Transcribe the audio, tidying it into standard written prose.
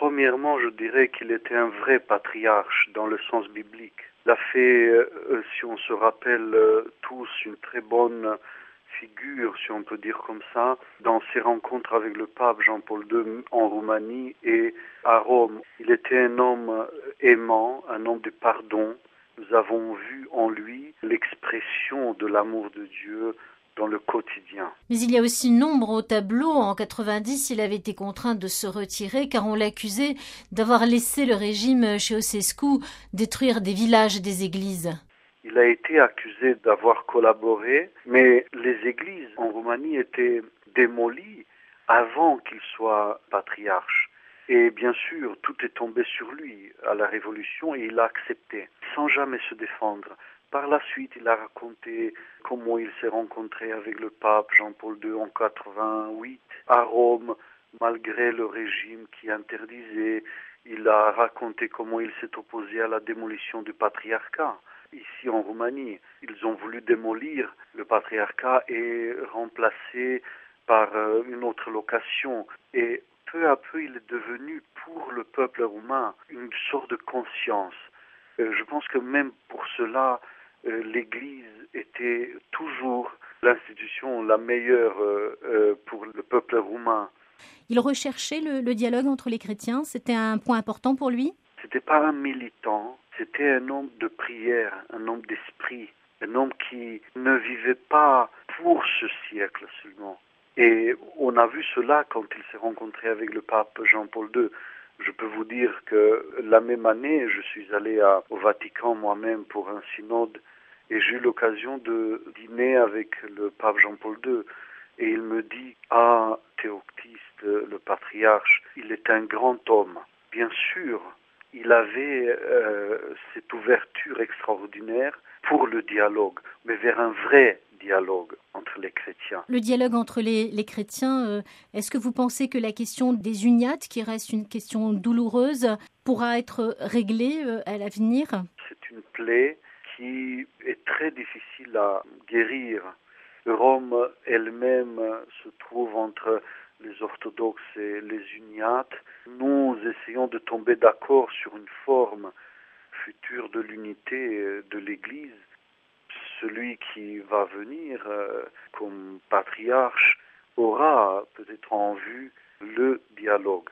Premièrement, je dirais qu'il était un vrai patriarche dans le sens biblique. Il a fait, si on se rappelle tous, une très bonne figure, si on peut dire comme ça, dans ses rencontres avec le pape Jean-Paul II en Roumanie et à Rome. Il était un homme aimant, un homme de pardon. Nous avons vu en lui l'expression de l'amour de Dieu dans le quotidien. Mais il y a aussi nombre au tableau. En 90, il avait été contraint de se retirer car on l'accusait d'avoir laissé le régime Ceausescu détruire des villages et des églises. Il a été accusé d'avoir collaboré, mais les églises en Roumanie étaient démolies avant qu'il soit patriarche. Et bien sûr, tout est tombé sur lui à la Révolution et il a accepté, sans jamais se défendre. Par la suite, il a raconté comment il s'est rencontré avec le pape Jean-Paul II en 88 à Rome, malgré le régime qui interdisait. Il a raconté comment il s'est opposé à la démolition du patriarcat. Ici en Roumanie, ils ont voulu démolir le patriarcat et remplacer par une autre location. Et peu à peu, il est devenu pour le peuple roumain une sorte de conscience. Je pense que même pour cela, l'Église était toujours l'institution la meilleure pour le peuple roumain. Il recherchait le dialogue entre les chrétiens, c'était un point important pour lui? C'était pas un militant, c'était un homme de prière, un homme d'esprit, un homme qui ne vivait pas pour ce siècle seulement. Et on a vu cela quand il s'est rencontré avec le pape Jean-Paul II. Je peux vous dire que la même année, je suis allé au Vatican moi-même pour un synode et j'ai eu l'occasion de dîner avec le pape Jean-Paul II. Et il me dit, Théoctiste, le patriarche, il est un grand homme. Bien sûr, il avait cette ouverture extraordinaire pour le dialogue, mais vers un vrai dialogue entre les chrétiens. Le dialogue entre les chrétiens, est-ce que vous pensez que la question des uniates, qui reste une question douloureuse, pourra être réglée à l'avenir? C'est une plaie qui est très difficile à guérir. Rome elle-même se trouve entre les orthodoxes et les uniates. Nous essayons de tomber d'accord sur une forme future de l'unité de l'Église. Celui qui va venir comme patriarche aura peut-être en vue le dialogue.